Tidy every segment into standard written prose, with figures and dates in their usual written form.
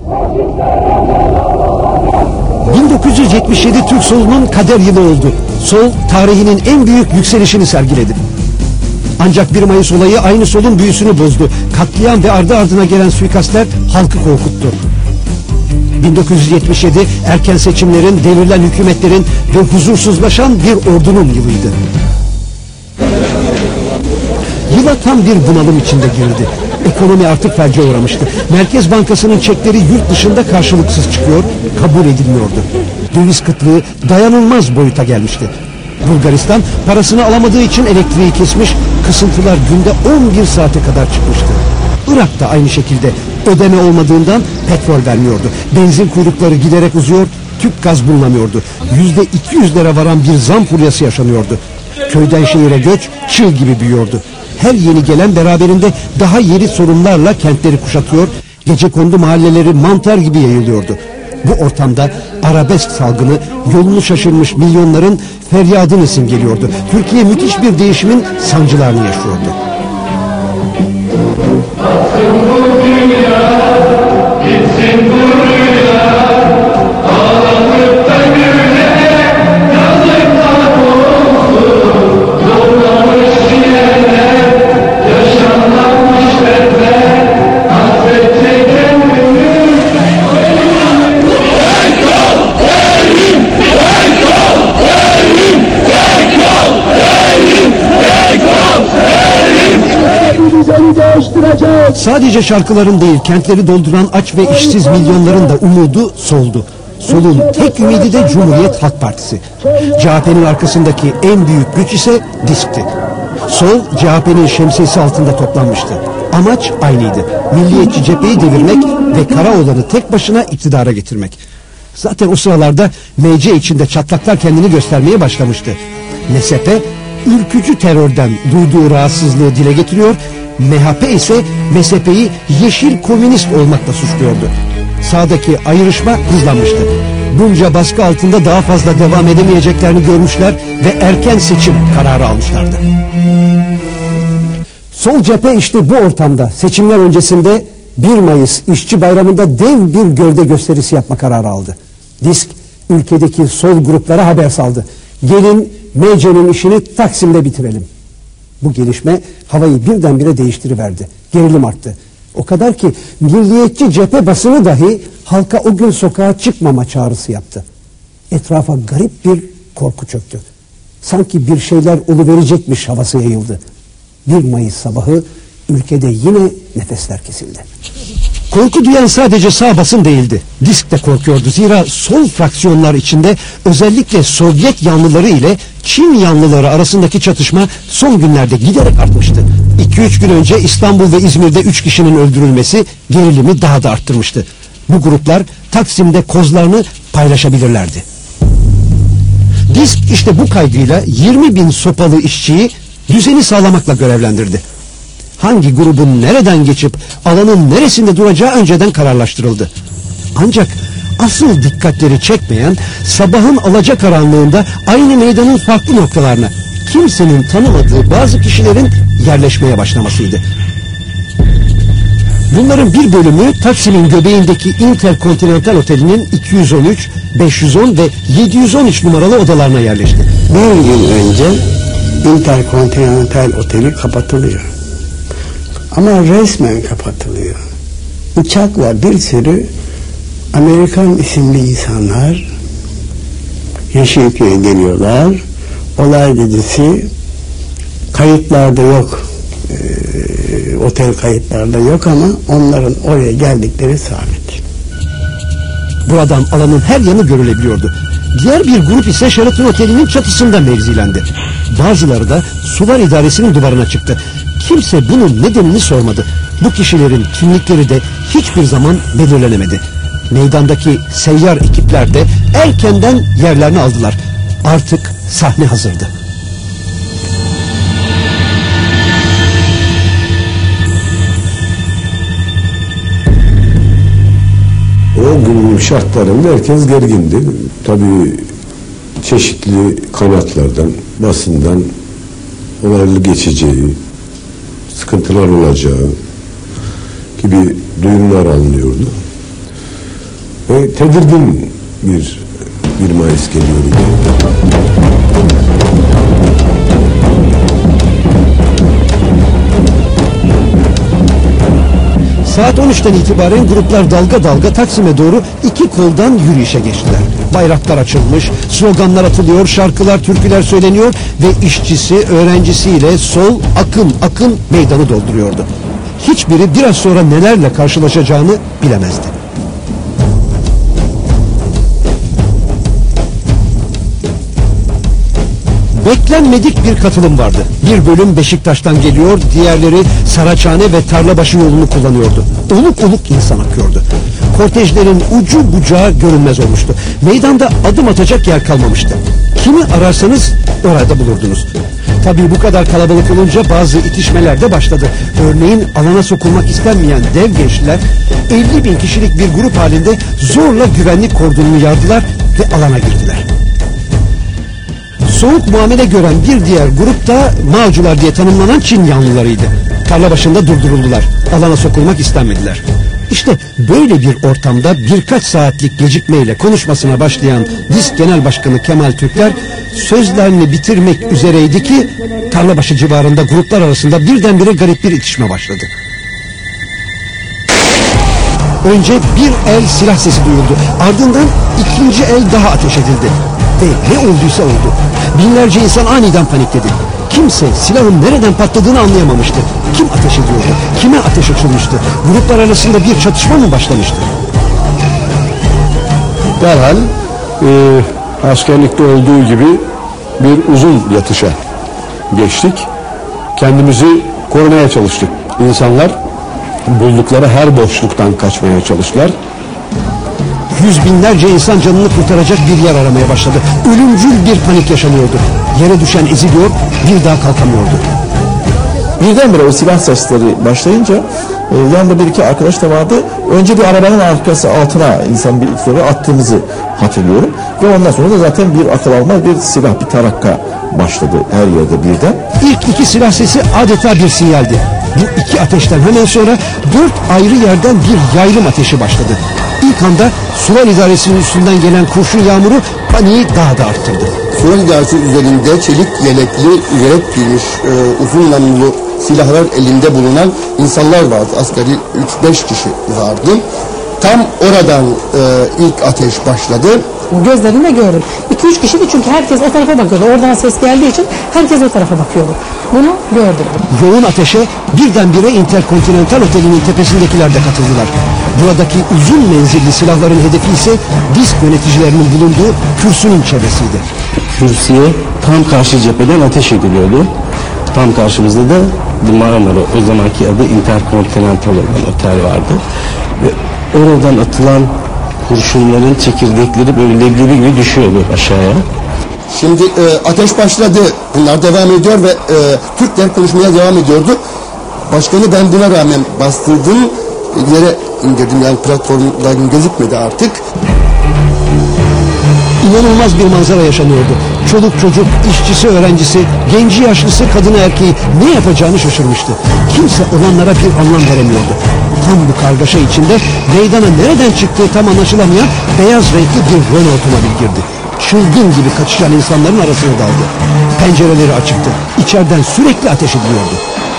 ...1977 Türk solunun kader yılı oldu. Sol, tarihinin en büyük yükselişini sergiledi. Ancak 1 Mayıs olayı aynı solun büyüsünü bozdu. Katliam ve ardı ardına gelen suikastler halkı korkuttu. 1977 erken seçimlerin, devrilen hükümetlerin ve huzursuzlaşan bir ordunun yılıydı. Yıla tam bir bunalım içinde girdi. Ekonomi artık felce uğramıştı. Merkez Bankası'nın çekleri yurt dışında karşılıksız çıkıyor, kabul edilmiyordu. Döviz kıtlığı dayanılmaz boyuta gelmişti. Bulgaristan parasını alamadığı için elektriği kesmiş, kısıntılar günde 11 saate kadar çıkmıştı. Irak da aynı şekilde ödeme olmadığından petrol vermiyordu. Benzin kuyrukları giderek uzuyor, tüp gaz bulunamıyordu. %200'lere varan bir zam furyası yaşanıyordu. Köyden şehire göç çığ gibi büyüyordu. Her yeni gelen beraberinde daha yeni sorunlarla kentleri kuşatıyor, gecekondu mahalleleri mantar gibi yayılıyordu. Bu ortamda arabesk salgını yolunu şaşırmış milyonların feryadını simgeliyordu. Türkiye müthiş bir değişimin sancılarını yaşıyordu. Sadece şarkıların değil, kentleri dolduran aç ve işsiz milyonların da umudu soldu. Solun tek ümidi de Cumhuriyet Halk Partisi. CHP'nin arkasındaki en büyük güç ise DİSK'ti. Sol, CHP'nin şemsiyesi altında toplanmıştı. Amaç aynıydı. Milliyetçi cepheyi devirmek ve Karaoğlan'ı tek başına iktidara getirmek. Zaten o sıralarda MC içinde çatlaklar kendini göstermeye başlamıştı. MSP, ürkücü terörden duyduğu rahatsızlığı dile getiriyor, MHP ise MSP'yi yeşil komünist olmakla suçluyordu. Sağdaki ayrışma hızlanmıştı. Bunca baskı altında daha fazla devam edemeyeceklerini görmüşler ve erken seçim kararı almışlardı. Sol cephe işte bu ortamda seçimler öncesinde 1 Mayıs İşçi Bayramı'nda dev bir gövde gösterisi yapma kararı aldı. DİSK ülkedeki sol gruplara haber saldı. Gelin MC'nin işini Taksim'de bitirelim. Bu gelişme havayı birdenbire değiştiriverdi. Gerilim arttı. O kadar ki milliyetçi cephe basını dahi halka o gün sokağa çıkmama çağrısı yaptı. Etrafa garip bir korku çöktü. Sanki bir şeyler oluverecekmiş havası yayıldı. 1 Mayıs sabahı ülkede yine nefesler kesildi. Korku duyan sadece sağ basın değildi. DİSK de korkuyordu. Zira sol fraksiyonlar içinde özellikle Sovyet yanlıları ile Çin yanlıları arasındaki çatışma son günlerde giderek artmıştı. 2-3 gün önce İstanbul ve İzmir'de 3 kişinin öldürülmesi gerilimi daha da arttırmıştı. Bu gruplar Taksim'de kozlarını paylaşabilirlerdi. DİSK işte bu kaygıyla 20.000 sopalı işçiyi düzeni sağlamakla görevlendirdi. Hangi grubun nereden geçip alanın neresinde duracağı önceden kararlaştırıldı. Ancak asıl dikkatleri çekmeyen sabahın alacakaranlığında aynı meydanın farklı noktalarına kimsenin tanımadığı bazı kişilerin yerleşmeye başlamasıydı. Bunların bir bölümü Taksim'in göbeğindeki Interkontinental Oteli'nin 213, 510 ve 713 numaralı odalarına yerleşti. Bir gün önce Interkontinental Oteli kapatılıyor. Ama resmen kapatılıyor. Uçakla bir sürü Amerikan isimli insanlar Yeşilköy'e geliyorlar. Olay gecesi kayıtlarda yok. Otel kayıtlarda yok ama onların oraya geldikleri sabit. Buradan alanın her yanı görülebiliyordu. Diğer bir grup ise Sheraton Oteli'nin çatısında mevzilendi. Bazıları da Sular İdaresi'nin duvarına çıktı. Kimse bunun nedenini sormadı. Bu kişilerin kimlikleri de hiçbir zaman belirlenemedi. Meydandaki seyyar ekipler de erkenden yerlerini aldılar. Artık sahne hazırdı. O günün şartlarında herkes gergindi. Tabii çeşitli kanatlardan, basından olaylı geçeceği, sıkıntılar olacağı gibi duyumlar alınıyordu. tedirgin bir Mayıs geliyordu. Saat 13'ten itibaren gruplar dalga dalga Taksim'e doğru iki koldan yürüyüşe geçtiler. Bayraklar açılmış, sloganlar atılıyor, şarkılar, türküler söyleniyor ve işçisi, öğrencisiyle sol akın akın meydanı dolduruyordu. Hiçbiri biraz sonra nelerle karşılaşacağını bilemezdi. Beklenmedik bir katılım vardı. Bir bölüm Beşiktaş'tan geliyor, diğerleri Saraçhane ve Tarlabaşı yolunu kullanıyordu. Oluk oluk insan akıyordu. Kortejlerin ucu bucağı görünmez olmuştu. Meydanda adım atacak yer kalmamıştı. Kimi ararsanız orada bulurdunuz. Tabii bu kadar kalabalık olunca bazı itişmeler de başladı. Örneğin alana sokulmak istenmeyen dev gençler 50 bin kişilik bir grup halinde zorla güvenlik kordonunu yardılar ve alana girdiler. Soğuk muamele gören bir diğer grup da Mağcular diye tanımlanan Çin yanlılarıydı. Tarla başında durduruldular. Alana sokulmak istenmediler. İşte böyle bir ortamda birkaç saatlik gecikmeyle konuşmasına başlayan DİSK Genel Başkanı Kemal Türkler sözlerini bitirmek üzereydi ki Tarlabaşı civarında gruplar arasında birdenbire garip bir itişme başladı. Önce bir el silah sesi duyuldu. Ardından ikinci el daha ateş edildi. Ve ne olduysa oldu. Binlerce insan aniden panikledi. Kimse silahın nereden patladığını anlayamamıştı. Kim ateş ediyordu? Kime ateş açılmıştı? Gruplar arasında bir çatışma mı başlamıştı? Derhal askerlikte olduğu gibi bir uzun yatışa geçtik. Kendimizi korumaya çalıştık. İnsanlar buldukları her boşluktan kaçmaya çalıştılar. Yüz binlerce insan canını kurtaracak bir yer aramaya başladı. Ölümcül bir panik yaşanıyordu. Yere düşen eziliyor, bir daha kalkamıyordu. Birdenbire o silah sesleri başlayınca yanında bir iki arkadaş da vardı. Önce bir arabanın arkası altına insan bir iki attığımızı hatırlıyorum. Ve ondan sonra da zaten bir akıl almaz bir silah, bir tarakka başladı her yerde birden. İlk iki silah sesi adeta bir sinyaldi. Bu iki ateşten hemen sonra 4 ayrı yerden bir yaylım ateşi başladı. İlk anda Sular İdaresi'nin üstünden gelen kurşun yağmuru paniği daha da arttırdı. Sular İdaresi üzerinde çelik yelekli, yelek giymiş, uzun namlulu silahlar elinde bulunan insanlar vardı. Asgari 3-5 kişi vardı. Tam oradan ilk ateş başladı. Gözlerimle gördüm. 2-3 kişiydi çünkü herkes o tarafa bakıyordu. Oradan ses geldiği için herkes o tarafa bakıyordu. Bunu gördüm. Yoğun ateşe birdenbire Interkontinental Oteli'nin tepesindekiler de katıldılar. Buradaki uzun menzilli silahların hedefi ise DİSK yöneticilerinin bulunduğu kürsünün çevresiydi. Kürsüye tam karşı cepheden ateş ediliyordu. Tam karşımızda da Marmara, o zamanki adı Interkontinental olan otel vardı. Ve oradan atılan kurşunların çekirdekleri böyle leblebi gibi düşüyordu aşağıya. Şimdi ateş başladı. Bunlar devam ediyor ve Türkler konuşmaya devam ediyordu. Başkanı ben buna rağmen bastırdım. Yere indirdim, yani platformda gözükmedi artık. İnanılmaz bir manzara yaşanıyordu. Çoluk çocuk, işçisi, öğrencisi, genci yaşlısı, kadını erkeği ne yapacağını şaşırmıştı. Kimse olanlara bir anlam veremiyordu. Tam bu kargaşa içinde meydana nereden çıktığı tam anlaşılamayan beyaz renkli bir Renault otomobil girdi. Çılgın gibi kaçışan insanların arasına daldı. Pencereleri açıktı. İçeriden sürekli ateş ediliyordu.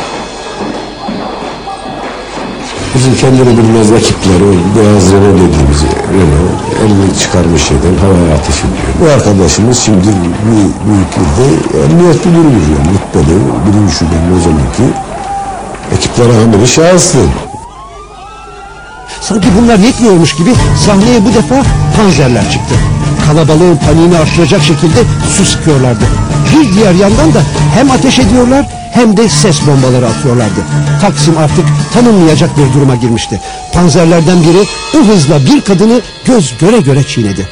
Bizim kendini bilmez rakipleri, o beyaz Renault dediğimiz Renault, elini çıkarmış şeyden havaya ateş ediyor. Bu arkadaşımız şimdi büyük ilde emniyet müdürüdür, yani Mutlu'da, birinci şubenin o zamanki ekiplere hamile şahıstı. Sanki bunlar yetmiyormuş gibi sahneye bu defa panzerler çıktı. Kalabalığın paniğini artıracak şekilde su sıkıyorlardı. Bir diğer yandan da hem ateş ediyorlar hem de ses bombaları atıyorlardı. Taksim artık tanınmayacak bir duruma girmişti. Panzerlerden biri o hızla bir kadını göz göre göre çiğnedi.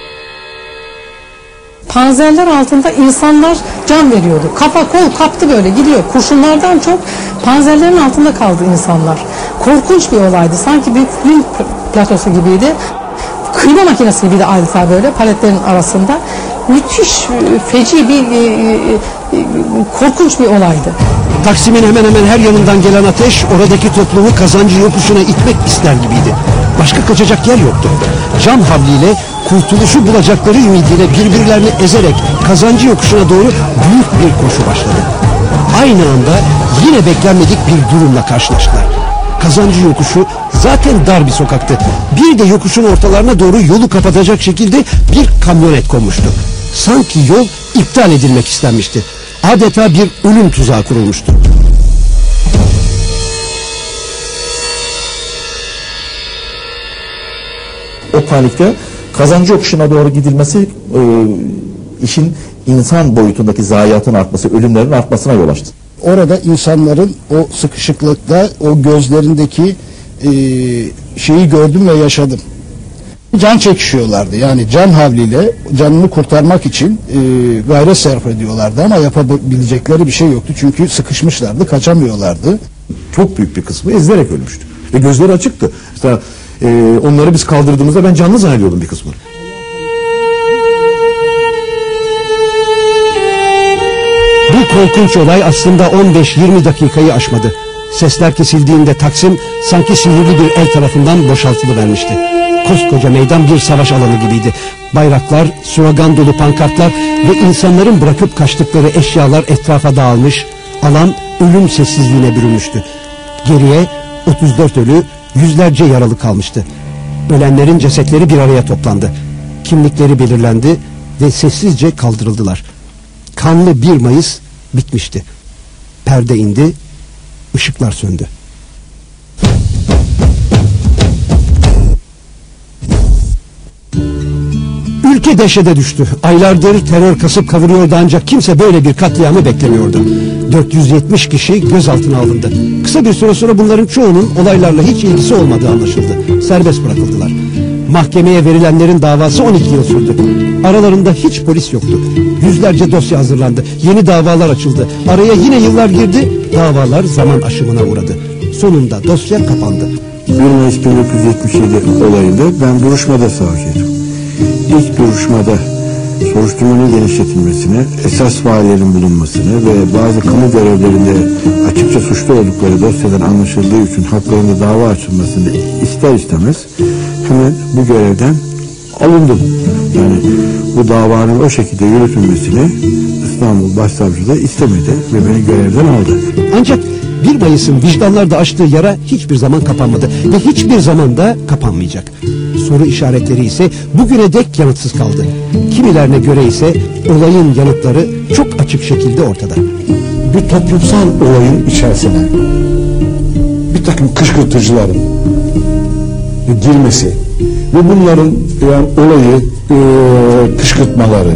Panzerler altında insanlar can veriyordu. Kafa kol kaptı, böyle gidiyor. Kurşunlardan çok panzerlerin altında kaldı insanlar. Korkunç bir olaydı. Sanki bir film platosu gibiydi. Kıyma makinesi gibiydi adeta, böyle paletlerin arasında. müthiş, feci bir korkunç bir olaydı. Taksim'in hemen hemen her yanından gelen ateş oradaki toplumu kazancı yokuşuna itmek ister gibiydi. Başka kaçacak yer yoktu. Can havliyle kurtuluşu bulacakları ümidiyle birbirlerini ezerek kazancı yokuşuna doğru büyük bir koşu başladı. Aynı anda yine beklenmedik bir durumla karşılaştılar. Kazancı yokuşu zaten dar bir sokaktı. Bir de yokuşun ortalarına doğru yolu kapatacak şekilde bir kamyonet konmuştu. Sanki yol iptal edilmek istenmişti. Adeta bir ölüm tuzağı kurulmuştu. O panikte kazancı yokuşuna doğru gidilmesi işin insan boyutundaki zayiatın artması, ölümlerin artmasına yol açtı. Orada insanların o sıkışıklıkta o gözlerindeki şeyi gördüm ve yaşadım. Can çekişiyorlardı. Yani can havliyle canını kurtarmak için gayret sarf ediyorlardı ama yapabilecekleri bir şey yoktu. Çünkü sıkışmışlardı, kaçamıyorlardı. Çok büyük bir kısmı ezilerek ölmüştü. Ve gözleri açıktı. Mesela onları biz kaldırdığımızda ben canlı zannediyordum bir kısmını. Bu korkunç olay aslında 15-20 dakikayı aşmadı. Sesler kesildiğinde Taksim sanki sihirli bir el tarafından boşaltılıvermişti. Koskoca meydan bir savaş alanı gibiydi. Bayraklar, slogan dolu pankartlar ve insanların bırakıp kaçtıkları eşyalar etrafa dağılmış, alan ölüm sessizliğine bürünmüştü. Geriye 34 ölü, yüzlerce yaralı kalmıştı. Ölenlerin cesetleri bir araya toplandı. Kimlikleri belirlendi ve sessizce kaldırıldılar. Kanlı 1 Mayıs bitmişti. Perde indi, ışıklar söndü. Ülke dehşete düştü. Aylardır terör kasıp kavuruyordu ancak kimse böyle bir katliamı beklemiyordu. 470 kişi gözaltına alındı. Kısa bir süre sonra bunların çoğunun olaylarla hiç ilgisi olmadığı anlaşıldı. Serbest bırakıldılar. Mahkemeye verilenlerin davası 12 yıl sürdü. Aralarında hiç polis yoktu. Yüzlerce dosya hazırlandı. Yeni davalar açıldı. Araya yine yıllar girdi. Davalar zaman aşımına uğradı. Sonunda dosya kapandı. 1 Mayıs 1977 olayında ben duruşmada savcıydım. İlk duruşmada soruşturmanın genişletilmesine, esas faillerin bulunmasını ve bazı kamu görevlerinde açıkça suçlu oldukları dosyadan anlaşıldığı için haklarında dava açılmasını ister istemez hemen bu görevden alındım. Yani bu davanın o şekilde yürütülmesini İstanbul Başsavcılığı istemedi ve beni görevden aldı. Ancak 1 Mayıs'ın vicdanlarda açtığı yara hiçbir zaman kapanmadı ve hiçbir zaman da kapanmayacak. Soru işaretleri ise bugüne dek yanıtsız kaldı. Kimilerine göre ise olayın yanıtları çok açık şekilde ortada. Bir toplumsal olayın içerisine bir takım kışkırtıcıların girmesi ve bunların yani olayı kışkırtmaları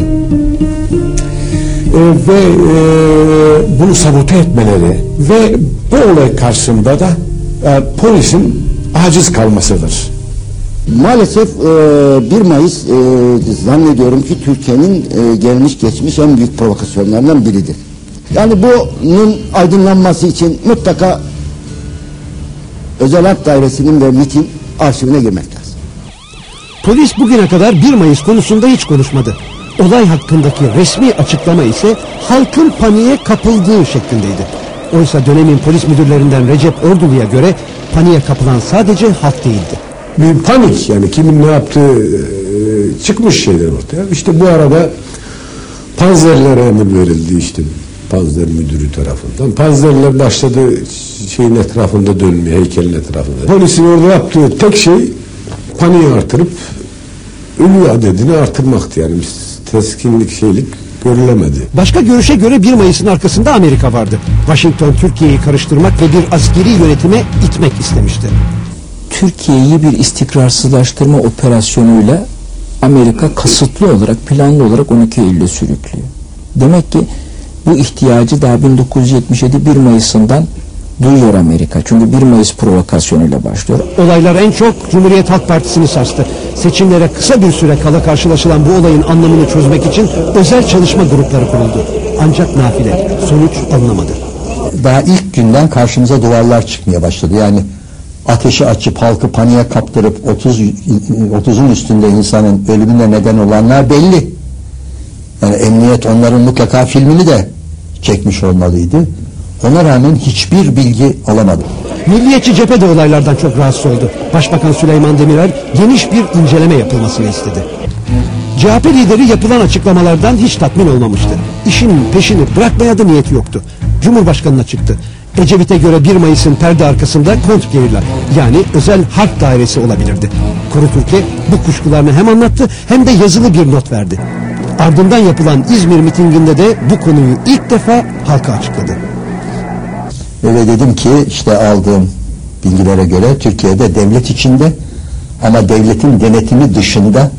ve bunu sabote etmeleri ve bu olay karşısında da polisin aciz kalmasıdır. Maalesef 1 Mayıs zannediyorum ki Türkiye'nin gelmiş geçmiş en büyük provokasyonlarından biridir. Yani bunun aydınlanması için mutlaka Özel Harp Dairesi'nin ve MİT'in arşivine girmek lazım. Polis bugüne kadar 1 Mayıs konusunda hiç konuşmadı. Olay hakkındaki resmi açıklama ise halkın paniğe kapıldığı şeklindeydi. Oysa dönemin polis müdürlerinden Recep Ordulu'ya göre paniğe kapılan sadece halk değildi. Bir panik, yani kimin ne yaptığı çıkmış şeyler ortaya. İşte bu arada panzerlere emir verildi işte panzer müdürü tarafından. Panzerler başladı şeyin etrafında dönmeye, heykelin etrafında. Polisin orada yaptığı tek şey paniği artırıp ölü adedini artırmaktı. Yani teskinlik şeylik görülemedi. Başka görüşe göre 1 Mayıs'ın arkasında Amerika vardı. Washington Türkiye'yi karıştırmak ve bir askeri yönetime itmek istemişti. Türkiye'yi bir istikrarsızlaştırma operasyonuyla Amerika kasıtlı olarak, planlı olarak 12 Eylül'e sürüklüyor. Demek ki bu ihtiyacı daha 1977 1 Mayıs'ından duyuyor Amerika. Çünkü 1 Mayıs provokasyonuyla başlıyor. Olaylar en çok Cumhuriyet Halk Partisi'ni sarstı. Seçimlere kısa bir süre kala karşılaşılan bu olayın anlamını çözmek için özel çalışma grupları kuruldu. Ancak nafile, sonuç alınamadı. Daha ilk günden karşımıza duvarlar çıkmaya başladı. Yani ateşi açıp halkı paniğe kaptırıp 30'un üstünde insanın ölümüne neden olanlar belli. Yani emniyet onların mutlaka filmini de çekmiş olmalıydı. Ona rağmen hiçbir bilgi alamadım. Milliyetçi cephe de olaylardan çok rahatsız oldu. Başbakan Süleyman Demirel geniş bir inceleme yapılmasını istedi. CHP lideri yapılan açıklamalardan hiç tatmin olmamıştı. İşin peşini bırakmaya da niyeti yoktu. Cumhurbaşkanına çıktı. Ecevit'e göre 1 Mayıs'ın perde arkasında kontrgerilla, yani özel harp dairesi olabilirdi. Kuru Türkiye bu kuşkularını hem anlattı hem de yazılı bir not verdi. Ardından yapılan İzmir mitinginde de bu konuyu ilk defa halka açıkladı. Öyle dedim ki işte aldığım bilgilere göre Türkiye'de devlet içinde ama devletin denetimi dışında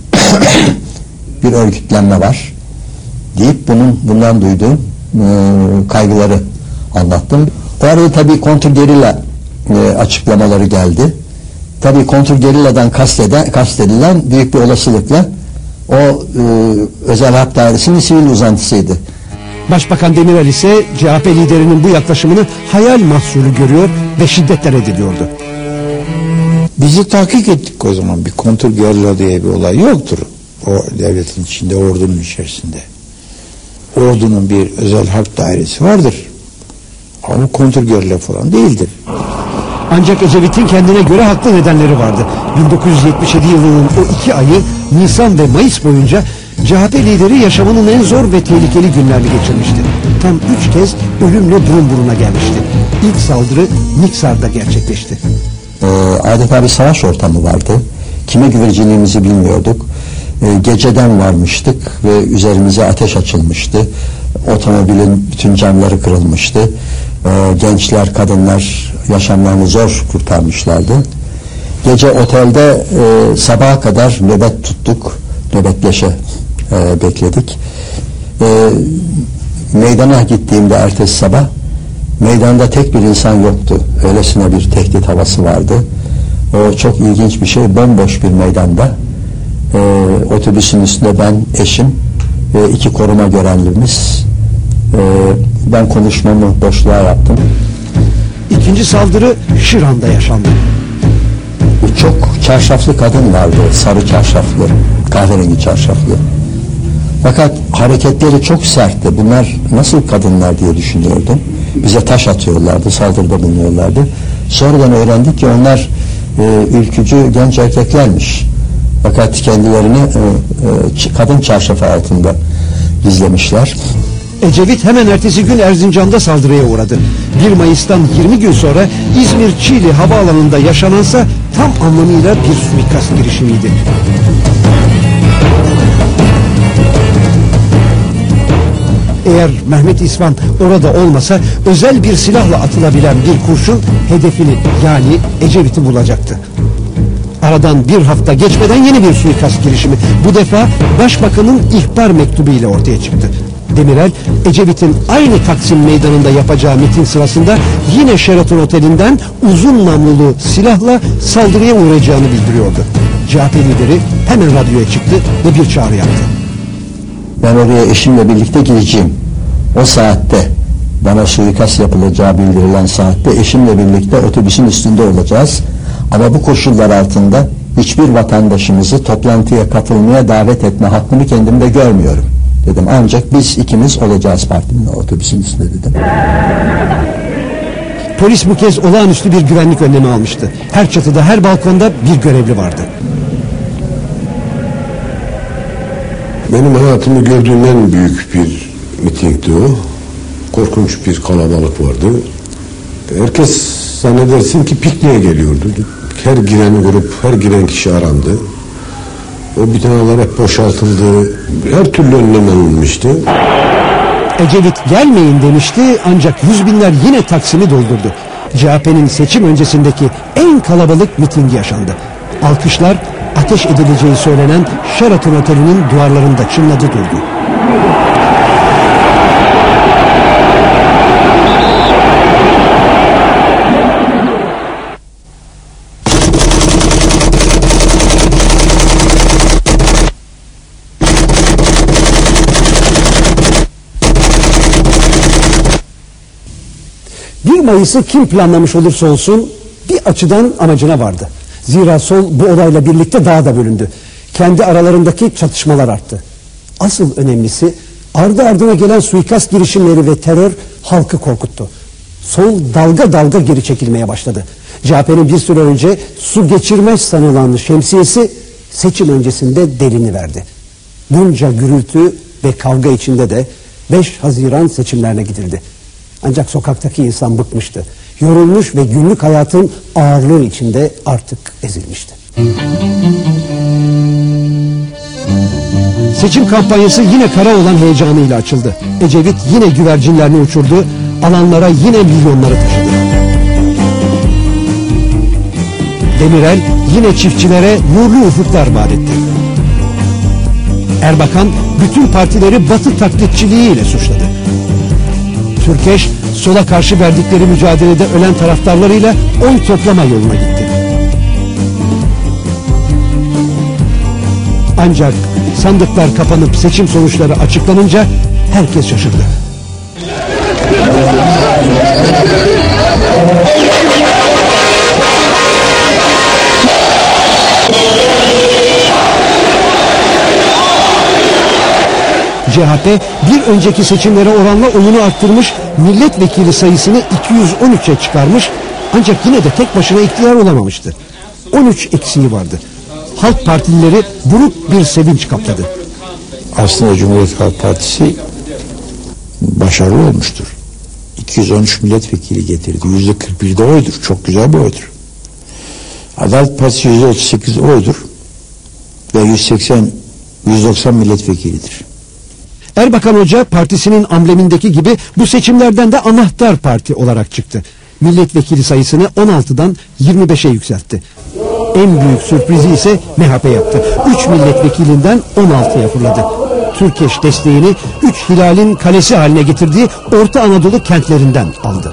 bir örgütlenme var deyip bundan duyduğum kaygıları anlattım. O arada tabii kontrgerilla açıklamaları geldi. Tabii kontrgerilladan kastedilen büyük bir olasılıkla o özel harp dairesinin sivil uzantısıydı. Başbakan Demirel ise CHP liderinin bu yaklaşımını hayal mahsulü görüyor ve şiddetle reddediyordu. Bizi tahkik ettik o zaman. Bir kontrgerilla diye bir olay yoktur. O devletin içinde, ordunun içerisinde. Ordunun bir özel harp dairesi vardır. Ama kontrgerilla falan değildir. Ancak Ecevit'in kendine göre haklı nedenleri vardı. 1977 yılının o 2 ayı Nisan ve Mayıs boyunca CHP lideri yaşamının en zor ve tehlikeli günlerini geçirmişti. Tam 3 kez ölümle burun buruna gelmişti. İlk saldırı Niksar'da gerçekleşti. Adeta bir savaş ortamı vardı. Kime güveneceğimizi bilmiyorduk. Geceden varmıştık ve üzerimize ateş açılmıştı. Otomobilin bütün camları kırılmıştı. Gençler, kadınlar yaşamlarını zor kurtarmışlardı. Gece otelde sabaha kadar nöbet tuttuk. Nöbetleşe bekledik. Meydana gittiğimde ertesi sabah meydanda tek bir insan yoktu. Öylesine bir tehdit havası vardı. O çok ilginç bir şey. Bomboş bir meydanda otobüsün üstünde ben, eşim ve 2 koruma görevlimiz. Ben konuşmamı boşluğa yaptım. İkinci saldırı Şiran'da yaşandı. Çok çarşaflı kadın vardı. Sarı çarşaflı, kahverengi çarşaflı. Fakat hareketleri çok sertti. Bunlar nasıl kadınlar diye düşünüyordum. Bize taş atıyorlardı, saldırıda bulunuyorlardı. Sonradan öğrendik ki onlar ülkücü genç erkeklermiş. Fakat kendilerini kadın çarşafı altında gizlemişler. Ecevit hemen ertesi gün Erzincan'da saldırıya uğradı. 1 Mayıs'tan 20 gün sonra İzmir-Çiğli havaalanında yaşanansa tam anlamıyla bir suikast girişimiydi. Eğer Mehmet İsvan orada olmasa özel bir silahla atılabilen bir kurşun hedefini, yani Ecevit'i bulacaktı. Aradan bir hafta geçmeden yeni bir suikast girişimi. Bu defa Başbakan'ın ihbar mektubu ile ortaya çıktı. Demirel, Ecevit'in aynı Taksim Meydanı'nda yapacağı miting sırasında yine Sheraton Oteli'nden uzun namlulu silahla saldırıya uğrayacağını bildiriyordu. CHP lideri hemen radyoya çıktı ve bir çağrı yaptı. Ben oraya eşimle birlikte gideceğim. O saatte, bana suikast yapılacağı bildirilen saatte eşimle birlikte otobüsün üstünde olacağız. Ama bu koşullar altında hiçbir vatandaşımızı toplantıya katılmaya davet etme hakkını kendimde görmüyorum dedim. Ancak biz ikimiz olacağız partimle otobüsün üstünde dedim. Polis bu kez olağanüstü bir güvenlik önlemi almıştı. Her çatıda, her balkonda bir görevli vardı. Benim hayatımı gördüğüm en büyük bir mitingdi o. Korkunç bir kalabalık vardı. Herkes zannedersin ki pikniğe geliyordu. Her giren grup, her giren kişi arandı. O binalar hep boşaltıldı. Her türlü önlem alınmıştı. Ecevit gelmeyin demişti ancak 100 binler yine Taksim'i doldurdu. CHP'nin seçim öncesindeki en kalabalık mitingi yaşandı. Alkışlar ateş edileceği söylenen Sheraton Oteli'nin duvarlarında çınladı durdu. Mayıs'ı kim planlamış olursa olsun bir açıdan amacına vardı. Zira sol bu olayla birlikte daha da bölündü. Kendi aralarındaki çatışmalar arttı. Asıl önemlisi ardı ardına gelen suikast girişimleri ve terör halkı korkuttu. Sol dalga dalga geri çekilmeye başladı. CHP'nin bir süre önce su geçirmez sanılan şemsiyesi seçim öncesinde delini verdi. Bunca gürültü ve kavga içinde de 5 Haziran seçimlerine gidildi. Ancak sokaktaki insan bıkmıştı. Yorulmuş ve günlük hayatın ağırlığı içinde artık ezilmişti. Seçim kampanyası yine kara olan heyecanıyla açıldı. Ecevit yine güvercinlerini uçurdu, alanlara yine milyonları taşıdı. Demirel yine çiftçilere nurlu ufuklar vaat etti. Erbakan bütün partileri Batı taklitçiliğiyle suçladı. Türkeş sola karşı verdikleri mücadelede ölen taraftarlarıyla oy toplama yoluna gitti. Ancak sandıklar kapanıp seçim sonuçları açıklanınca herkes şaşırdı. CHP bir önceki seçimlere oranla oyunu arttırmış, milletvekili sayısını 213'e çıkarmış, ancak yine de tek başına iktidar olamamıştı. 13 eksiği vardı. Halk Partilileri buruk bir sevinç kapladı. Aslında Cumhuriyet Halk Partisi başarılı olmuştur. 213 milletvekili getirdi. %41'de oydur. Çok güzel bir oydur. Adalet Partisi %38 oydur. Ve 190 milletvekilidir. Erbakan Hoca partisinin amblemindeki gibi bu seçimlerden de anahtar parti olarak çıktı. Milletvekili sayısını 16'dan 25'e yükseltti. En büyük sürprizi ise MHP yaptı. 3 milletvekilinden 16'ya fırladı. Türkeş desteğini 3 hilalin kalesi haline getirdiği Orta Anadolu kentlerinden aldı.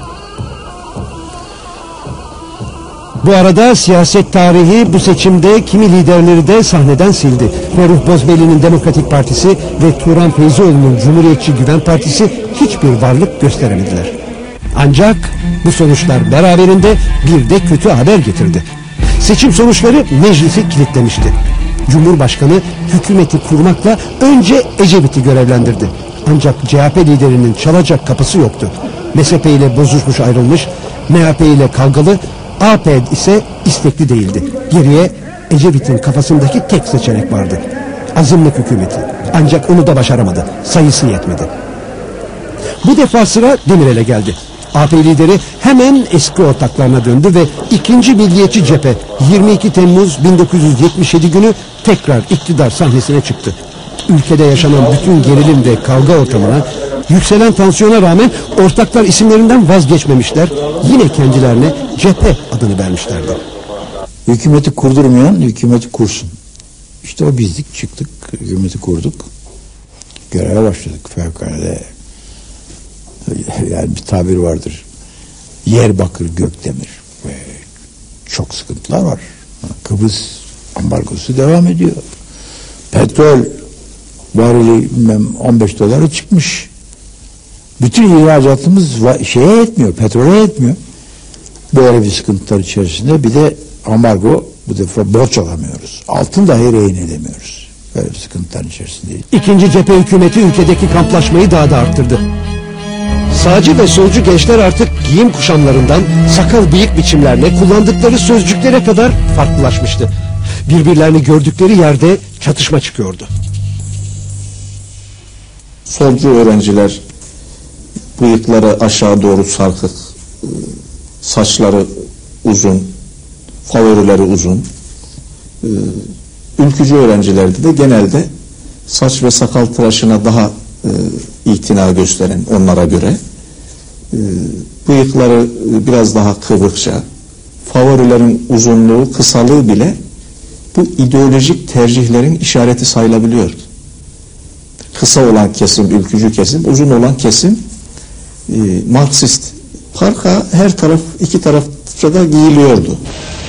Bu arada siyaset tarihi bu seçimde kimi liderleri de sahneden sildi. Ferruh Bozbeyli'nin Demokratik Partisi ve Turan Feyzioğlu'nun Cumhuriyetçi Güven Partisi hiçbir varlık gösteremediler. Ancak bu sonuçlar beraberinde bir de kötü haber getirdi. Seçim sonuçları meclisi kilitlemişti. Cumhurbaşkanı hükümeti kurmakla önce Ecevit'i görevlendirdi. Ancak CHP liderinin çalacak kapısı yoktu. MSP ile bozuşmuş ayrılmış, MHP ile kavgalı, AP ise istekli değildi. Geriye Ecevit'in kafasındaki tek seçenek vardı. Azınlık hükümeti. Ancak onu da başaramadı. Sayısı yetmedi. Bu defa sıra Demirel'e geldi. AP lideri hemen eski ortaklarına döndü ve 2. Milliyetçi Cephe 22 Temmuz 1977 günü tekrar iktidar sahnesine çıktı. Ülkede yaşanan bütün gerilim ve kavga ortamına, yükselen tansiyona rağmen ortaklar isimlerinden vazgeçmemişler. Yine kendilerine cephe adını vermişlerdi. Hükümeti kurdurmayan hükümeti kursun. İşte o bizdik, çıktık, hükümeti kurduk. Göreve başladık fevkalade. Yani bir tabir vardır. Yer bakır gök demir. Ve çok sıkıntılar var. Kıbrıs ambargosu devam ediyor. Petrol varili 15 dolara çıkmış. Bütün ihracatımız şeye yetmiyor, petrole yetmiyor. Böyle bir sıkıntılar içerisinde bir de ambargo, bu defa borç alamıyoruz. Altın dahi rehin edemiyoruz. Böyle bir sıkıntıların içerisindeyiz. İkinci cephe hükümeti ülkedeki kamplaşmayı daha da arttırdı. Sağcı ve solcu gençler artık giyim kuşamlarından sakal bıyık biçimlerine, kullandıkları sözcüklere kadar farklılaşmıştı. Birbirlerini gördükleri yerde çatışma çıkıyordu. Solcu öğrenciler bıyıkları aşağı doğru sarkık, saçları uzun, favorileri uzun. Ülkücü öğrencilerde de genelde saç ve sakal tıraşına daha itina gösteren onlara göre. Bıyıkları biraz daha kıvırkça, favorilerin uzunluğu, kısalığı bile bu ideolojik tercihlerin işareti sayılabiliyor. Kısa olan kesim, ülkücü kesim, uzun olan kesim Marksist. Parka her taraf, iki tarafta da giyiliyordu.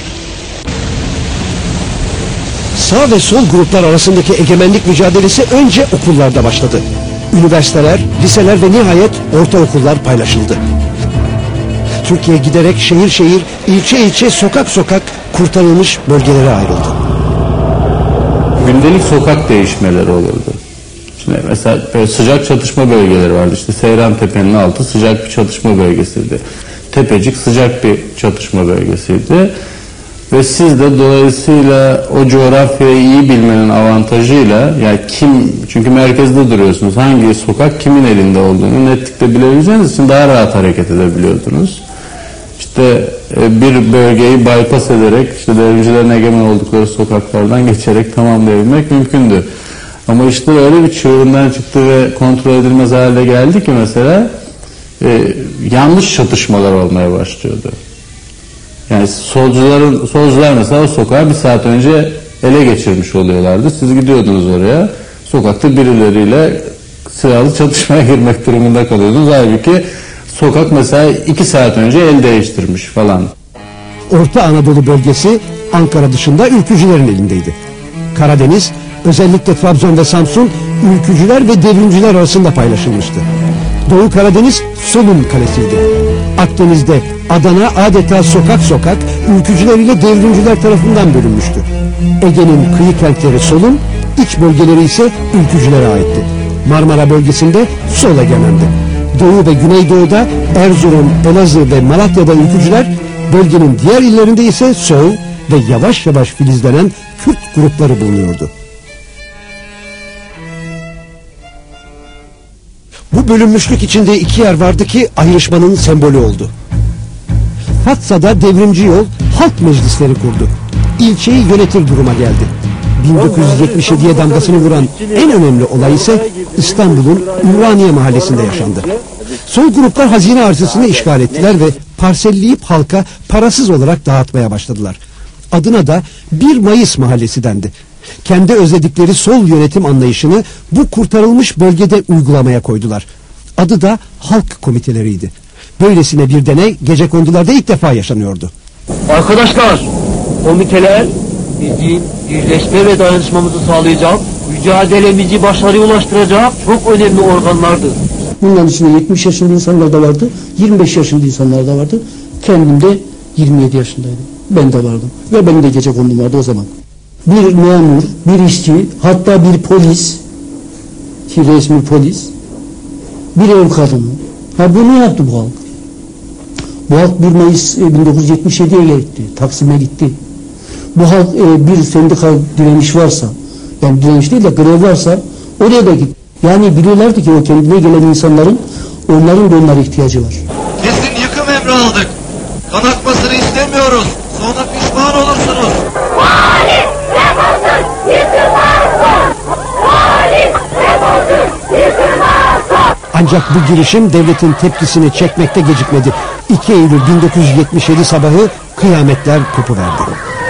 Sağ ve sol gruplar arasındaki egemenlik mücadelesi önce okullarda başladı. Üniversiteler, liseler ve nihayet ortaokullar paylaşıldı. Türkiye giderek şehir şehir, ilçe ilçe, sokak sokak kurtarılmış bölgelere ayrıldı. Gündelik sokak değişmeleri olurdu. Şimdi mesela böyle sıcak çatışma bölgeleri vardı. İşte Seyrantepe'nin altı sıcak bir çatışma bölgesiydi. Tepecik sıcak bir çatışma bölgesiydi. Ve siz de dolayısıyla o coğrafyayı iyi bilmenin avantajıyla, yani çünkü merkezde duruyorsunuz, hangi sokak kimin elinde olduğunu netlikle bilebileceğiniz için daha rahat hareket edebiliyordunuz. İşte bir bölgeyi bypass ederek, işte devrimcilerin egemen oldukları sokaklardan geçerek tamamlayabilmek mümkündü. Ama işte öyle bir çığırından çıktı ve kontrol edilmez hale geldi ki mesela yanlış çatışmalar olmaya başlıyordu. Yani solcular mesela o sokağı bir saat önce ele geçirmiş oluyorlardı. Siz gidiyordunuz oraya, sokakta birileriyle silahlı çatışmaya girmek durumunda kalıyordunuz. Halbuki sokak mesela 2 saat önce el değiştirmiş falan. Orta Anadolu bölgesi Ankara dışında ülkücülerin elindeydi. Karadeniz, özellikle Trabzon ve Samsun, ülkücüler ve devrimciler arasında paylaşılmıştı. Doğu Karadeniz Solun kalesiydi. Akdeniz'de Adana adeta sokak sokak ülkücüler ile devrimciler tarafından bölünmüştü. Ege'nin kıyı kentleri Solun, iç bölgeleri ise ülkücülere aitti. Marmara bölgesinde Sol egemendi. Doğu ve Güneydoğu'da Erzurum, Elazığ ve Malatya'da ülkücüler, bölgenin diğer illerinde ise Sol ve yavaş yavaş filizlenen Kürt grupları bulunuyordu. Bu bölünmüşlük içinde iki yer vardı ki ayrışmanın sembolü oldu. Fatsa'da devrimci yol halk meclisleri kurdu. İlçeyi yönetir duruma geldi. 1977'ye damgasını vuran en önemli olay ise İstanbul'un Ümraniye mahallesinde yaşandı. Sol gruplar hazine arsasını işgal ettiler ve parselleyip halka parasız olarak dağıtmaya başladılar. Adına da 1 Mayıs mahallesi dendi. Kendi özledikleri sol yönetim anlayışını bu kurtarılmış bölgede uygulamaya koydular. Adı da halk komiteleriydi. Böylesine bir deney Gecekondular'da ilk defa yaşanıyordu. Arkadaşlar, komiteler bizim birleşme ve dayanışmamızı sağlayacak, mücadelemizi başarıya ulaştıracak çok önemli organlardır. Bunların içinde 70 yaşında insanlar da vardı, 25 yaşında insanlar da vardı. Kendim de 27 yaşındaydım. Ben de vardım. Ve benim de Gecekondum vardı o zaman. Bir memur, bir işçi, hatta bir polis, ki resmi polis, bir ev kadını. Bunu yaptı bu halk. Bu halk 1 Mayıs 1977'ye gitti, Taksim'e gitti. Bu halk bir sendika direniş varsa, yani direniş değil de grev varsa oraya da gitti. Yani biliyorlardı ki o kendine gelen insanların, onların da onlara ihtiyacı var. Kesin yıkım emri aldık. Kan akmasını istemiyoruz. Sonra pişman olursunuz. Vali defolsun, yıkılmazsın. Vali defolsun, yıkılmazsın. Ancak bu girişim devletin tepkisini çekmekte gecikmedi. 2 Eylül 1977 sabahı kıyametler kopuverdi.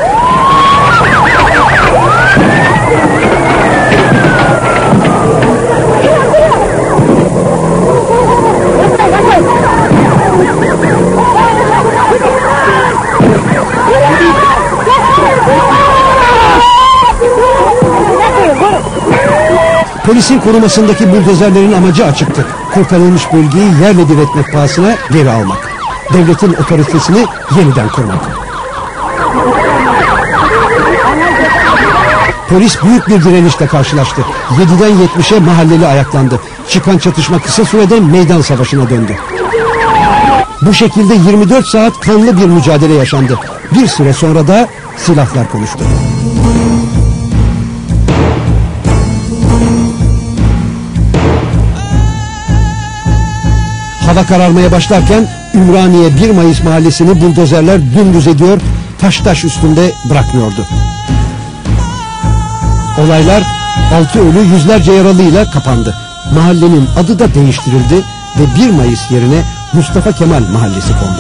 Polisin korumasındaki buldozerlerin amacı açıktı. Kurtarılmış bölgeyi yerle bir etmek pahasına geri almak. Devletin otoritesini yeniden kurmak. Polis büyük bir direnişle karşılaştı. 7'den 70'e mahalleli ayaklandı. Çıkan çatışma kısa sürede meydan savaşına döndü. Bu şekilde 24 saat kanlı bir mücadele yaşandı. Bir süre sonra da silahlar konuştu. Hava kararmaya başlarken Ümraniye 1 Mayıs mahallesini buldozerler dümdüz ediyor, taş üstünde bırakmıyordu. Olaylar 6 ölü yüzlerce yaralıyla kapandı. Mahallenin adı da değiştirildi ve 1 Mayıs yerine Mustafa Kemal Mahallesi kondu.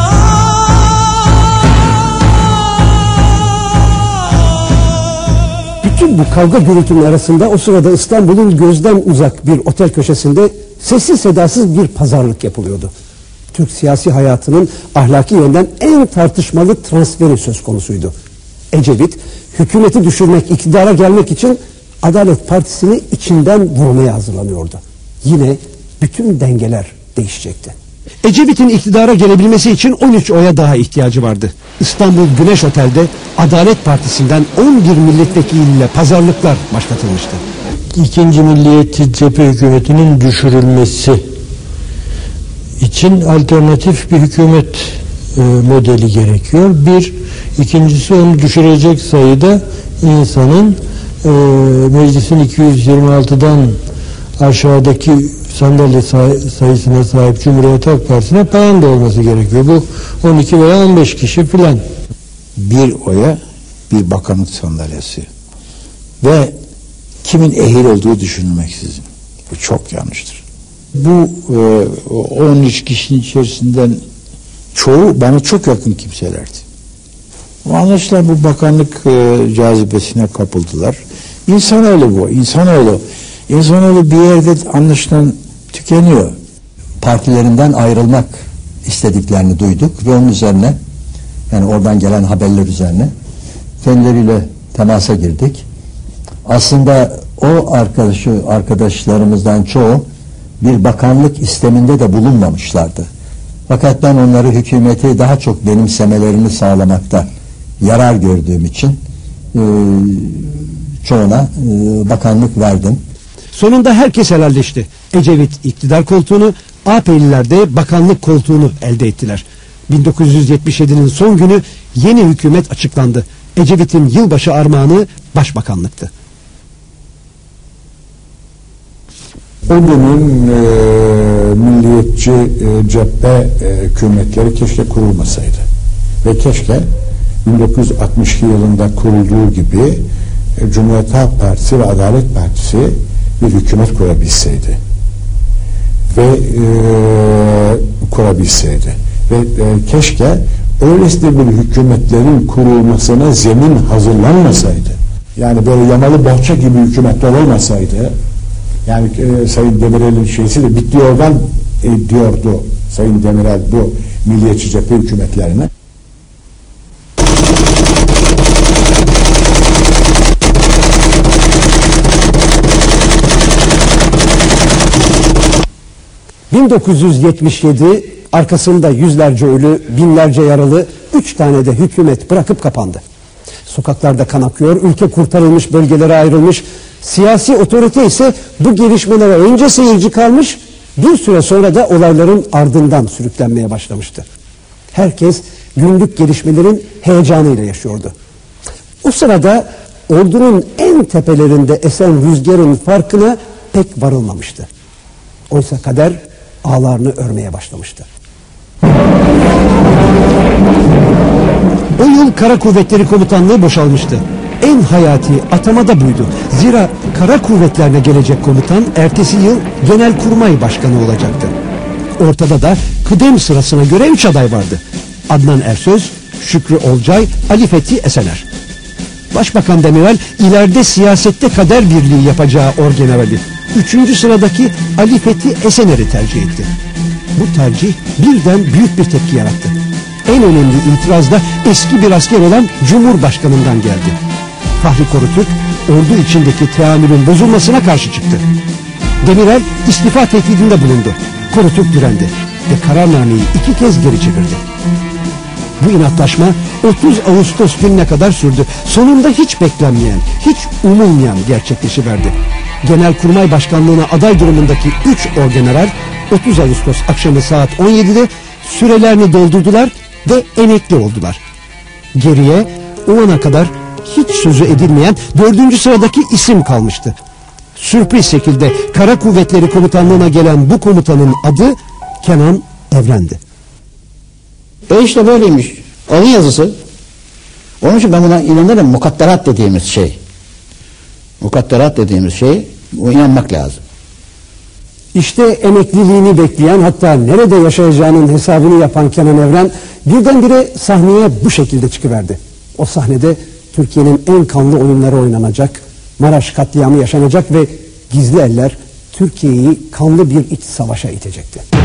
Bütün bu kavga gürültünün arasında o sırada İstanbul'un gözden uzak bir otel köşesinde sessiz sedasız bir pazarlık yapılıyordu. Türk siyasi hayatının ahlaki yönden en tartışmalı transferi söz konusuydu. Ecevit, hükümeti düşürmek, iktidara gelmek için Adalet Partisi'ni içinden vurmaya hazırlanıyordu. Yine bütün dengeler değişecekti. Ecevit'in iktidara gelebilmesi için 13 oya daha ihtiyacı vardı. İstanbul Güneş Otel'de Adalet Partisi'nden 11 milletvekiliyle pazarlıklar başlatılmıştı. İkinci Milliyetçi Cephe hükümetinin düşürülmesi için alternatif bir hükümet modeli gerekiyor. İkincisi onu düşürecek sayıda insanın meclisin 226'dan aşağıdaki sandalye sayısına sahip Cumhuriyet Halk Partisi'ne payanda olması gerekiyor. Bu 12 veya 15 kişi filan. Bir oya bir bakanlık sandalyesi ve kimin ehil olduğu düşünülmeksizin. Bu çok yanlıştır. Bu 13 kişinin içerisinden çoğu bana çok yakın kimselerdi. Anlaşılan bu bakanlık cazibesine kapıldılar. İnsanoğlu bu, insanoğlu. İnsanoğlu bir yerde anlaşılan tükeniyor. Partilerinden ayrılmak istediklerini duyduk ve onun üzerine, yani oradan gelen haberler üzerine kendileriyle temasa girdik. Aslında o arkadaşlarımızdan çoğu bir bakanlık isteminde de bulunmamışlardı. Fakat ben onları hükümeti daha çok benimsemelerini sağlamakta yarar gördüğüm için çoğuna bakanlık verdim. Sonunda herkes helalleşti. Ecevit iktidar koltuğunu, AP'liler de bakanlık koltuğunu elde ettiler. 1977'nin son günü yeni hükümet açıklandı. Ecevit'in yılbaşı armağanı başbakanlıktı. O dönem milliyetçi cephe hükümetleri keşke kurulmasaydı. Ve keşke 1962 yılında kurulduğu gibi Cumhuriyet Halk Partisi ve Adalet Partisi bir hükümet kurabilseydi. Ve keşke öylesine bir hükümetlerin kurulmasına zemin hazırlanmasaydı. Yani böyle yamalı bohça gibi hükümetler olmasaydı. Yani Sayın Demirel'in şeysi de bitti oradan diyordu Sayın Demirel bu milliyetçi cephe hükümetlerine. ...1977 arkasında yüzlerce ölü, binlerce yaralı, 3 tane de hükümet bırakıp kapandı. Sokaklarda kan akıyor, ülke kurtarılmış, bölgelere ayrılmış. Siyasi otorite ise bu gelişmelere önce seyirci kalmış, bir süre sonra da olayların ardından sürüklenmeye başlamıştı. Herkes günlük gelişmelerin heyecanıyla yaşıyordu. O sırada ordunun en tepelerinde esen rüzgarın farkına pek varılmamıştı. Oysa kader ağlarını örmeye başlamıştı. O yıl Kara Kuvvetleri Komutanlığı boşalmıştı. En hayati atama da buydu. Zira Kara Kuvvetlerine gelecek komutan ertesi yıl Genelkurmay Başkanı olacaktı. Ortada da kıdem sırasına göre 3 aday vardı. Adnan Ersöz, Şükrü Olcay, Ali Fethi Esener. Başbakan Demirel ileride siyasette kader birliği yapacağı orgenerali 3. sıradaki Ali Fethi Esener'i tercih etti. Bu tercih birden büyük bir tepki yarattı. En önemli itiraz da eski bir asker olan Cumhurbaşkanı'ndan geldi. Fahri Korutürk ordu içindeki teamülün bozulmasına karşı çıktı. Demirel istifa teklifinde bulundu. Korutürk direndi ve kararnameyi 2 kez geri çevirdi. Bu inatlaşma 30 Ağustos gününe kadar sürdü. Sonunda hiç beklenmeyen, hiç umulmayan gerçekleşiverdi. Genelkurmay Başkanlığı'na aday durumundaki 3 orgeneral 30 Ağustos akşamı saat 17'de sürelerini doldurdular ve emekli oldular. Geriye o ana kadar hiç sözü edilmeyen 4. sıradaki isim kalmıştı. Sürpriz şekilde Kara Kuvvetleri Komutanlığı'na gelen bu komutanın adı Kenan Evren'di. İşte böyleymiş. Alın yazısı. Onun için ben buna inanırım. Mukadderat dediğimiz şey. Mukadderat dediğimiz şey, bu inanmak lazım. İşte emekliliğini bekleyen, hatta nerede yaşayacağının hesabını yapan Kenan Evren birdenbire sahneye bu şekilde çıkıverdi. O sahnede Türkiye'nin en kanlı oyunları oynanacak, Maraş katliamı yaşanacak ve gizli eller Türkiye'yi kanlı bir iç savaşa itecekti.